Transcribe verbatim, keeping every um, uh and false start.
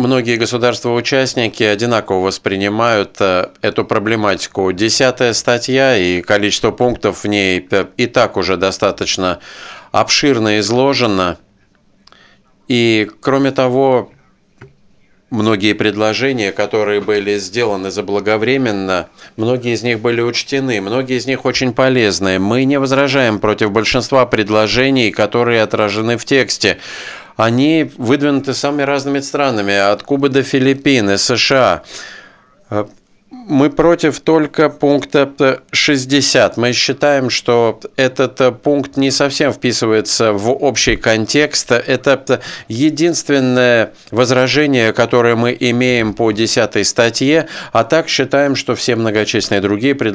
Многие государства-участники одинаково воспринимают э, эту проблематику. Десятая статья и количество пунктов в ней э, и так уже достаточно обширно изложено. И, кроме того, многие предложения, которые были сделаны заблаговременно, многие из них были учтены, многие из них очень полезны. Мы не возражаем против большинства предложений, которые отражены в тексте. Они выдвинуты самыми разными странами, от Кубы до Филиппин и США. Мы против только пункта шестьдесят. Мы считаем, что этот пункт не совсем вписывается в общий контекст. Это единственное возражение, которое мы имеем по десятой статье, а так считаем, что все многочисленные другие предложения